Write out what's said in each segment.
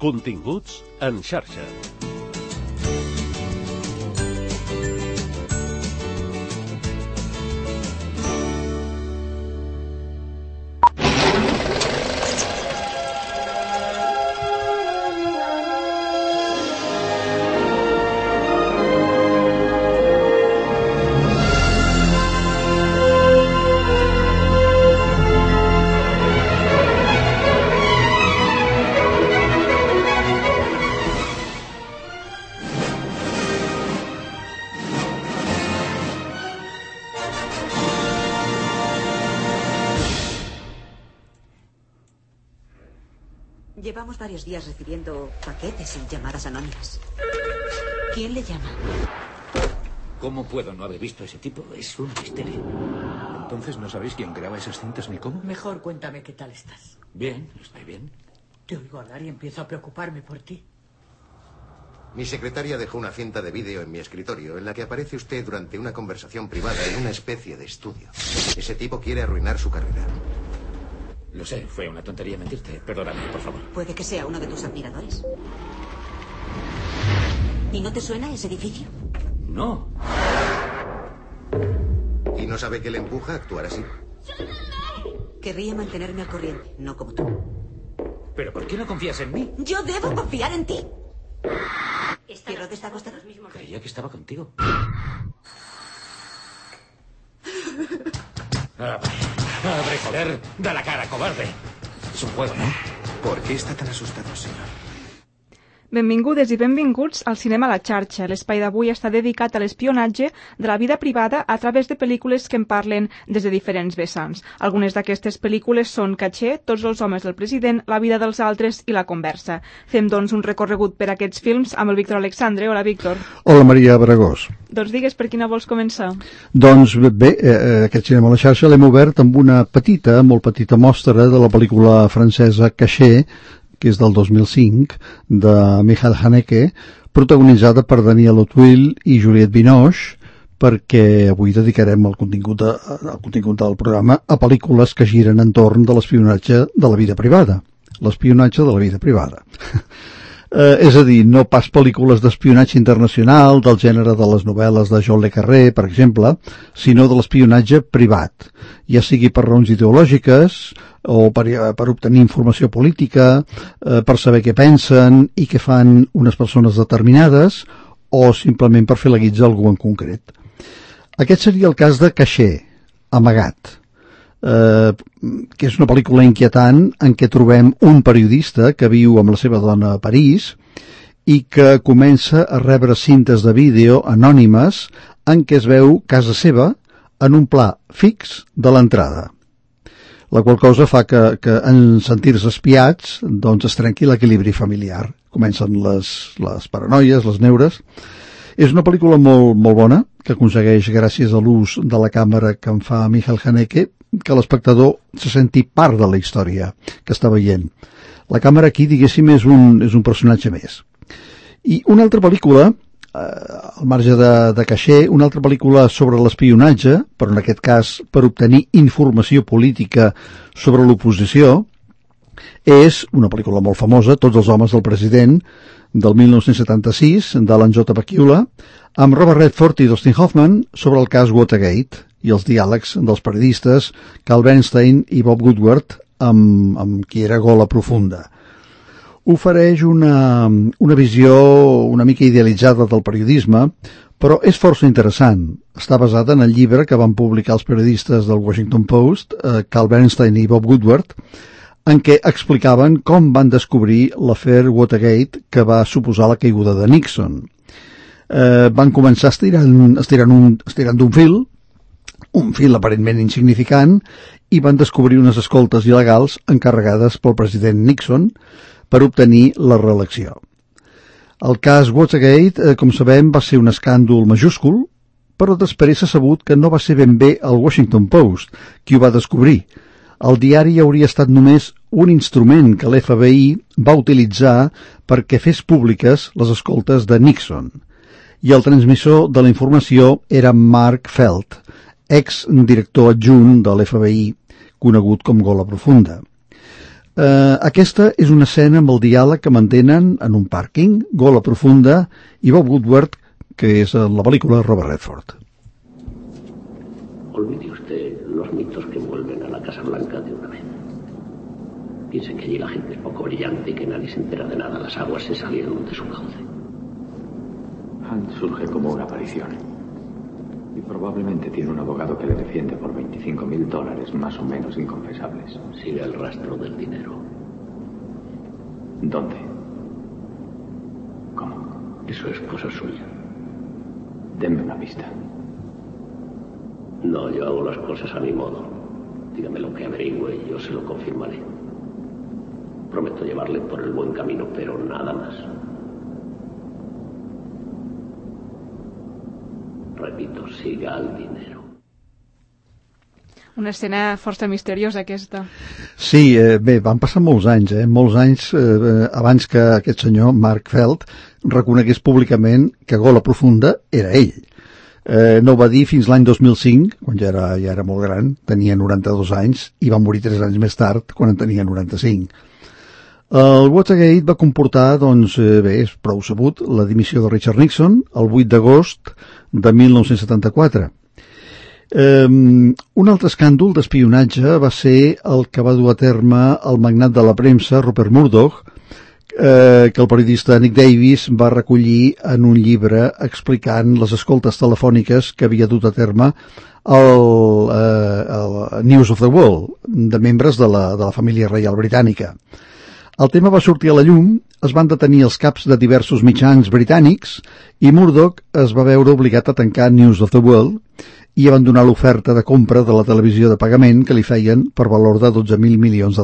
Continguts en xarxa. Llevamos varios días recibiendo paquetes y llamadas anónimas. ¿Quién le llama? ¿Cómo puedo no haber visto a ese tipo? Es un misterio. ¿Entonces no sabéis quién graba esas cintas ni cómo? Mejor cuéntame qué tal estás. Bien, estoy bien. Te oigo hablar y empiezo a preocuparme por ti. Mi secretaria dejó una cinta de vídeo en mi escritorio en la que aparece usted durante una conversación privada en una especie de estudio. Ese tipo quiere arruinar su carrera. Lo sé, fue una tontería mentirte. Perdóname, por favor. Puede que sea uno de tus admiradores. ¿Y no te suena ese edificio? No. ¿Y no sabe qué le empuja a actuar así? Querría mantenerme al corriente, no como tú. ¿Pero por qué no confías en mí? Yo debo confiar en ti. ¿Pierrot está acostado? Creía que estaba contigo. ¡Abre, joder! ¡Da la cara, cobarde! Es un juego, ¿no? ¿Por qué está tan asustado, señor? Benvingudes i benvinguts al Cinema a la xarxa. L'espai d'avui està dedicat a l'espionatge de la vida privada a través de pel·lícules que en parlen des de diferents vessants. Algunes d'aquestes pel·lícules són Caché, Tots els homes del president, La vida dels altres i La conversa. Fem, doncs, un recorregut per aquests films amb el Víctor Alexandre. Hola, Víctor. Hola, Maria Bragós. Doncs digues per quina vols començar. Doncs bé, aquest Cinema a la xarxa l'hem obert amb una petita, molt petita mostra de la pel·lícula francesa Caché, que és del 2005, de Michael Haneke, protagonitzada per Daniel Auteuil i Juliette Binoche, perquè avui dedicarem el contingut del programa a pel·lícules que giren entorn de l'espionatge de la vida privada. L'espionatge de la vida privada. És a dir, no pas pel·lícules d'espionatge internacional del gènere de les novel·les de John le Carré, per exemple, sinó de l'espionatge privat, ja sigui per raons ideològiques o per obtenir informació política, per saber què pensen i què fan unes persones determinades, o simplement per fer la guitza a algú en concret. Aquest seria el cas de Caché, Amagat, que és una pel·lícula inquietant en què trobem un periodista que viu amb la seva dona a París i que comença a rebre cintes de vídeo anònimes en què es veu casa seva en un pla fix de l'entrada, la qual cosa fa que en sentir-se espiats doncs es trenqui l'equilibri familiar. Comencen les paranoies, les neures. És una pel·lícula molt, molt bona, que aconsegueix, gràcies a l'ús de la càmera que en fa Michael Haneke, que l'espectador se senti part de la història que està veient. La càmera aquí, diguéssim, és un personatge més. I una altra pel·lícula, al marge de Caché, una altra pel·lícula sobre l'espionatge, però en aquest cas per obtenir informació política sobre l'oposició, és una pel·lícula molt famosa, Tots els homes del president, del 1976, d'Alan J. Pakula, amb Robert Redford i Dustin Hoffman sobre el cas Watergate i els diàlegs dels periodistes Carl Bernstein i Bob Woodward amb qui era Gola Profunda. Ofereix una visió una mica idealitzada del periodisme, però és força interessant. Està basada en el llibre que van publicar els periodistes del Washington Post, Carl Bernstein i Bob Woodward, en què explicaven com van descobrir l'afer Watergate que va suposar la caiguda de Nixon. Van començar estirant d'un fil, un fil aparentment insignificant, i van descobrir unes escoltes il·legals encarregades pel president Nixon per obtenir la reelecció. El cas Watergate, com sabem, va ser un escàndol majúscul, però després s'ha sabut que no va ser ben bé el Washington Post qui ho va descobrir. El diari hauria estat només un instrument que l'FBI va utilitzar perquè fes públiques les escoltes de Nixon. I el transmissor de la informació era Mark Felt, ex-director adjunt de l'FBI, conegut com Gola Profunda. Aquesta és una escena amb el diàleg que mantenen en un pàrquing, Gola Profunda i Bob Woodward, que és la pel·lícula de Robert Redford. Olvide usted los mitos que envuelven a la Casa Blanca de una vez. Piensen que allí la gente es poco brillante y que nadie se entera de nada. Las aguas se salieron de su cauce. Hunt surge como una aparición. Y probablemente tiene un abogado que le defiende por $25,000 más o menos inconfesables. Sigue el rastro del dinero. ¿Dónde? ¿Cómo? Eso es cosa suya. Denme una pista. No, yo hago las cosas a mi modo. Dígame lo que averigüe y yo se lo confirmaré. Prometo llevarle por el buen camino, pero nada más. Repito, siga el dinero. Una escena força misteriosa, aquesta. Sí, bé, van passar molts anys abans que aquest senyor, Mark Felt, reconegués públicament que Gola Profunda era ell. No ho va dir fins l'any 2005, quan ja era molt gran, tenia 92 anys, i va morir 3 anys més tard, quan en tenia 95. El Watergate va comportar, doncs, bé, és prou sabut, la dimissió de Richard Nixon el 8 d'agost de 1974. Un altre escàndol d'espionatge va ser el que va dur a terme el magnat de la premsa, Rupert Murdoch, que el periodista Nick Davis va recollir en un llibre explicant les escoltes telefòniques que havia dut a terme el News of the World, de membres de la família reial britànica. El tema va sortir a la llum, es van detenir els caps de diversos mitjans britànics i Murdoch es va veure obligat a tancar News of the World i abandonar l'oferta de compra de la televisió de pagament que li feien per valor de $12.000 milions.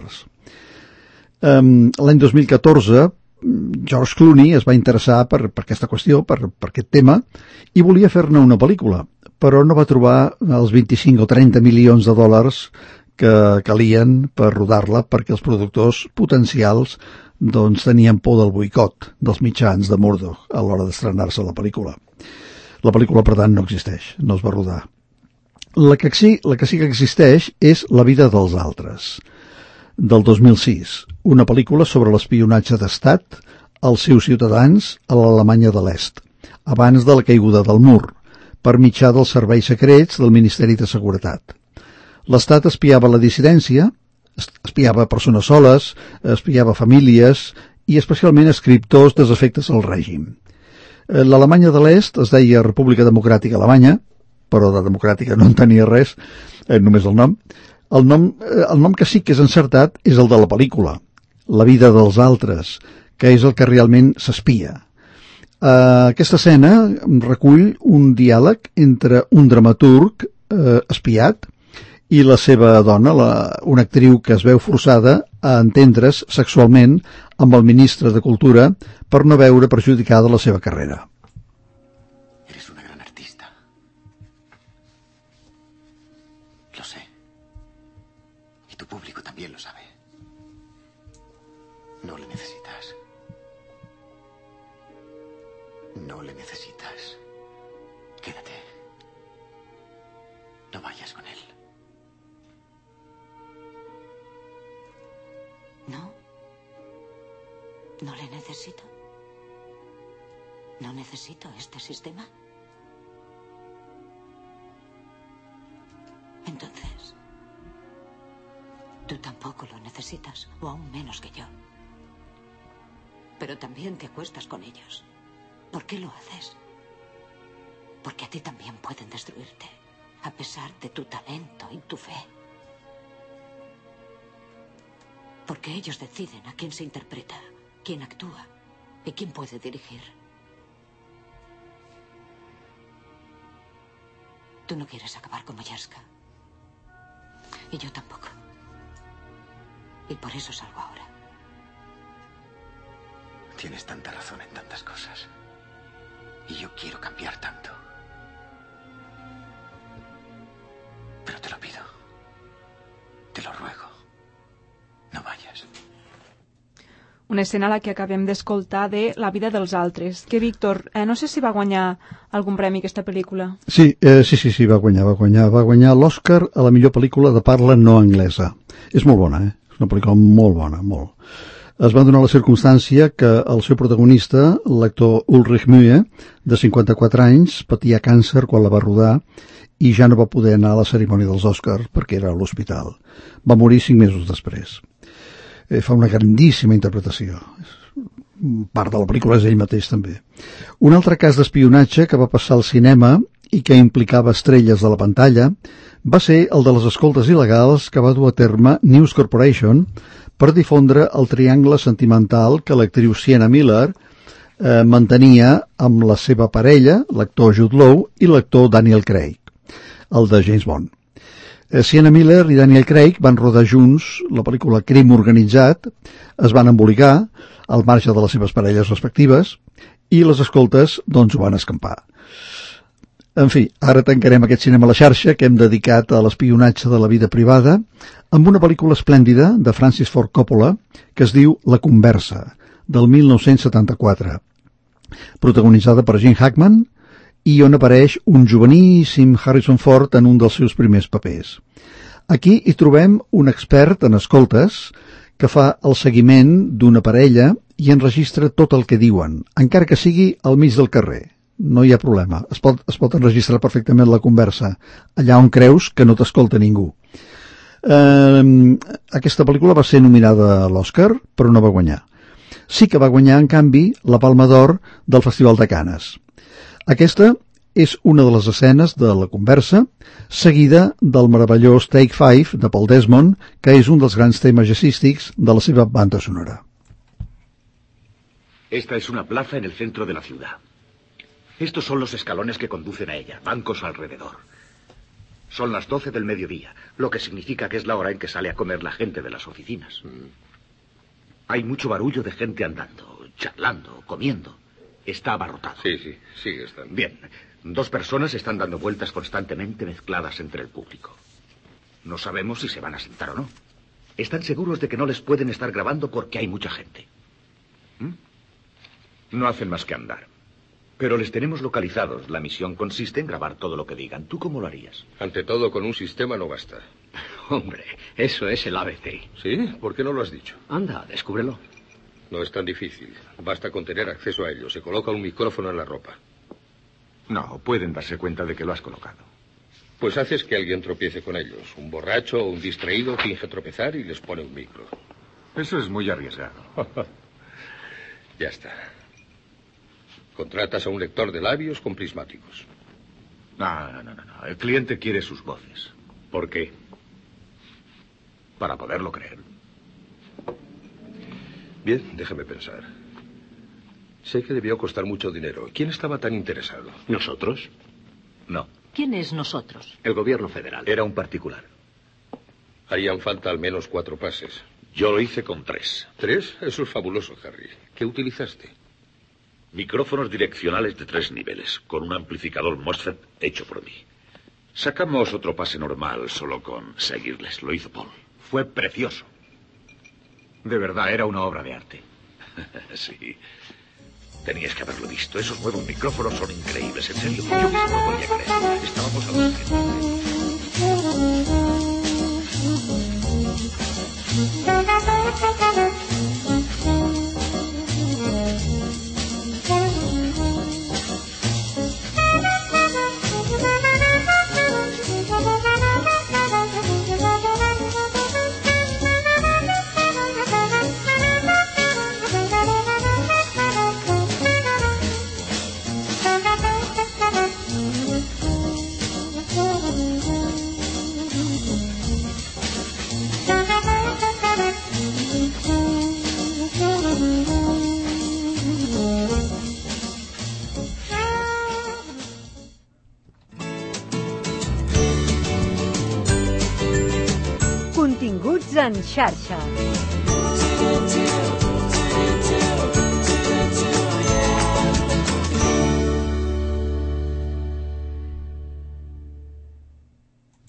L'any 2014, George Clooney es va interessar per aquesta qüestió, per aquest tema, i volia fer-ne una pel·lícula, però no va trobar els 25 o 30 milions de dòlars que calien per rodar-la perquè els productors potencials doncs tenien por del boicot dels mitjans de Murdoch a l'hora d'estrenar-se la pel·lícula. La pel·lícula, per tant, no existeix, no es va rodar. La que sí que existeix és La vida dels altres, del 2006, una pel·lícula sobre l'espionatge d'estat als seus ciutadans a l'Alemanya de l'Est, abans de la caiguda del mur, per mitjà dels serveis secrets del Ministeri de Seguretat. L'Estat espiava la dissidència, espiava persones soles, espiava famílies i especialment escriptors desafectes al règim. L'Alemanya de l'Est es deia República Democràtica Alemanya, però de democràtica no en tenia res, només el nom. El nom que sí que és encertat és el de la pel·lícula, La vida dels altres, que és el que realment s'espia. Aquesta escena recull un diàleg entre un dramaturg espiat i la seva dona, una actriu que es veu forçada a entendre's sexualment amb el ministre de Cultura per no veure perjudicada la seva carrera. Eres una gran artista. Lo sé. Y tu público también lo sabe. No le necesitas. No le necesitas. Quédate. No vayas con él. No. No le necesito. No necesito este sistema. Entonces, tú tampoco lo necesitas, o aún menos que yo. Pero también te acuestas con ellos. ¿Por qué lo haces? Porque a ti también pueden destruirte, a pesar de tu talento y tu fe. Porque ellos deciden a quién se interpreta, quién actúa y quién puede dirigir. Tú no quieres acabar como Yaska. Y yo tampoco. Y por eso salgo ahora. Tienes tanta razón en tantas cosas. Y yo quiero cambiar tanto. Pero te lo pido. Te lo ruego. No vayas. Una escena a la que acabem d'escoltar de La vida dels altres. Que, Víctor, no sé si va guanyar algun premi aquesta pel·lícula. Sí, va guanyar l'Oscar a la millor pel·lícula de parla no anglesa. És molt bona, És una pel·lícula molt bona, molt. Es va donar la circumstància que el seu protagonista, l'actor Ulrich Mühe, de 54 anys, patia càncer quan la va rodar i ja no va poder anar a la cerimònia dels Oscars perquè era a l'hospital. Va morir 5 mesos després. Fa una grandíssima interpretació. Part de la pel·lícula és ell mateix també. Un altre cas d'espionatge que va passar al cinema i que implicava estrelles de la pantalla va ser el de les escoltes il·legals que va dur a terme News Corporation per difondre el triangle sentimental que l'actriu Sienna Miller mantenia amb la seva parella, l'actor Jude Law, i l'actor Daniel Craig, el de James Bond. Sienna Miller i Daniel Craig van rodar junts la pel·lícula Crim Organitzat, es van embolicar al marge de les seves parelles respectives i les escoltes doncs ho van escampar. En fi, ara tancarem aquest cinema a la xarxa que hem dedicat a l'espionatge de la vida privada amb una pel·lícula esplèndida de Francis Ford Coppola que es diu La Conversa, del 1974, protagonitzada per Gene Hackman i on apareix un joveníssim Harrison Ford en un dels seus primers papers. Aquí hi trobem un expert en escoltes que fa el seguiment d'una parella i enregistra tot el que diuen, encara que sigui al mig del carrer. No hi ha problema, es pot enregistrar perfectament la conversa, allà on creus que no t'escolta ningú. Aquesta pel·lícula va ser nominada a l'Oscar, però no va guanyar. Sí que va guanyar, en canvi, la Palma d'Or del Festival de Canes. Aquesta és una de les escenes de la conversa, seguida del meravellós Take 5 de Paul Desmond, que és un dels grans temes jazzístics de la seva banda sonora. Esta es una plaza en el centro de la ciudad. Estos son los escalones que conducen a ella, bancos alrededor. Son las 12 del mediodía, lo que significa que es la hora en que sale a comer la gente de las oficinas. Hay mucho barullo de gente andando, charlando, comiendo. Está abarrotado. Sí, sigue estando. Bien, 2 personas están dando vueltas constantemente mezcladas entre el público. No sabemos si se van a sentar o no. Están seguros de que no les pueden estar grabando porque hay mucha gente. No hacen más que andar. Pero les tenemos localizados. La misión consiste en grabar todo lo que digan. ¿Tú cómo lo harías? Ante todo, con un sistema no basta. Hombre, eso es el ABC. ¿Sí? ¿Por qué no lo has dicho? Anda, descúbrelo. No es tan difícil. Basta con tener acceso a ello. Se coloca un micrófono en la ropa. No, pueden darse cuenta de que lo has colocado. Pues haces que alguien tropiece con ellos. Un borracho o un distraído finge tropezar y les pone un micro. Eso es muy arriesgado. Ya está. Contratas a un lector de labios con prismáticos. No. El cliente quiere sus voces. ¿Por qué? Para poderlo creer. Bien, déjeme pensar. Sé que debió costar mucho dinero. ¿Quién estaba tan interesado? ¿Nosotros? No. ¿Quién es nosotros? El gobierno federal. Era un particular. Harían falta al menos 4 pases. Yo lo hice con 3. ¿3? Eso es fabuloso, Harry. ¿Qué utilizaste? Micrófonos direccionales de 3 niveles, con un amplificador MOSFET hecho por mí. Sacamos otro pase normal solo con seguirles. Lo hizo Paul. Fue precioso. De verdad, era una obra de arte. Sí. Tenías que haberlo visto. Esos nuevos micrófonos son increíbles, en serio. Yo mismo no podía creer. Estábamos alucinando. Continguts en xarxa.